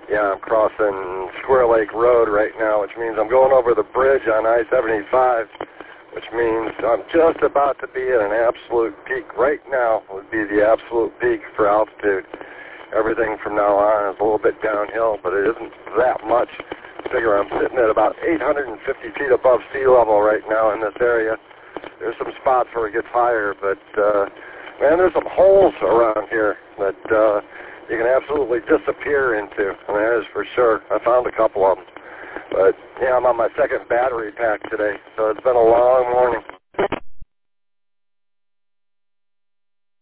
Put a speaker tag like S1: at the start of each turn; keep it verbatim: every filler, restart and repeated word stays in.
S1: Yeah, I'm crossing Square Lake Road right now, which means I'm going over the bridge on I seventy-five, which means I'm just about to be at an absolute peak. Right now would be the absolute peak for altitude. Everything from now on is a little bit downhill, but it isn't that much. I figure I'm sitting at about eight hundred fifty feet above sea level right now in this area. There's some spots where it gets higher, but, uh, man, there's some holes around here that uh, you can absolutely disappear into. I mean, that is for sure. I found a couple of them. But, yeah, I'm on my second battery pack today, so it's been a long morning.